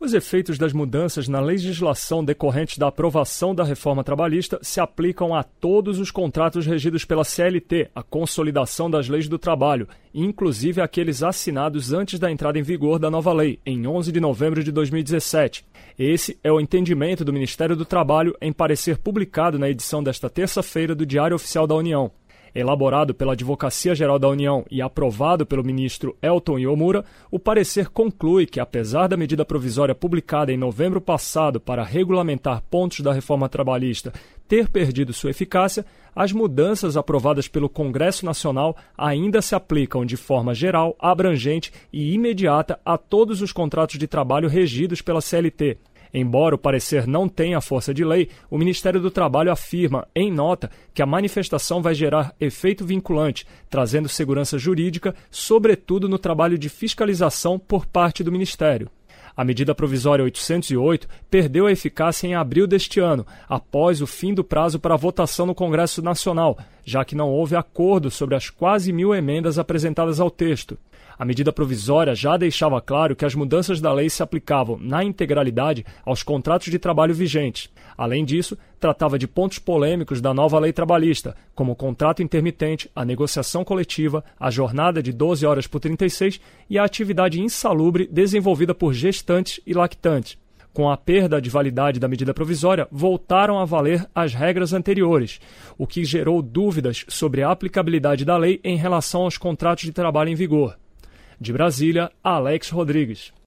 Os efeitos das mudanças na legislação decorrentes da aprovação da reforma trabalhista se aplicam a todos os contratos regidos pela CLT, a Consolidação das Leis do Trabalho, inclusive aqueles assinados antes da entrada em vigor da nova lei, em 11 de novembro de 2017. Esse é o entendimento do Ministério do Trabalho em parecer publicado na edição desta terça-feira do Diário Oficial da União. Elaborado pela Advocacia Geral da União e aprovado pelo ministro Elton Iomura, o parecer conclui que, apesar da medida provisória publicada em novembro passado para regulamentar pontos da reforma trabalhista ter perdido sua eficácia, as mudanças aprovadas pelo Congresso Nacional ainda se aplicam de forma geral, abrangente e imediata a todos os contratos de trabalho regidos pela CLT. Embora o parecer não tenha força de lei, o Ministério do Trabalho afirma, em nota, que a manifestação vai gerar efeito vinculante, trazendo segurança jurídica, sobretudo no trabalho de fiscalização por parte do Ministério. A medida provisória 808 perdeu a eficácia em abril deste ano, após o fim do prazo para votação no Congresso Nacional, já que não houve acordo sobre as quase 1.000 emendas apresentadas ao texto. A medida provisória já deixava claro que as mudanças da lei se aplicavam, na integralidade, aos contratos de trabalho vigentes. Além disso, tratava de pontos polêmicos da nova lei trabalhista, como o contrato intermitente, a negociação coletiva, a jornada de 12 horas por 36 e a atividade insalubre desenvolvida por gestantes e lactantes. Com a perda de validade da medida provisória, voltaram a valer as regras anteriores, o que gerou dúvidas sobre a aplicabilidade da lei em relação aos contratos de trabalho em vigor. De Brasília, Alex Rodrigues.